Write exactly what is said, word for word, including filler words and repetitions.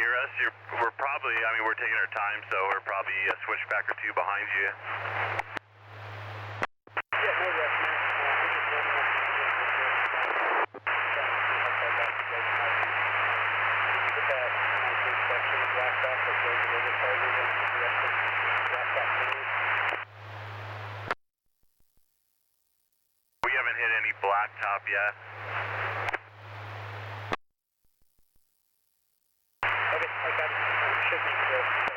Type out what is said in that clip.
hear us? You're, we're probably, I mean, we're taking our time, so we're probably a switchback or two behind you. Yeah, no rush, man. Put that nineteen section of blacktop that goes a little bit farther than the rest of the blacktop finish. We haven't hit any blacktop yet. Okay, I got it. Should be good.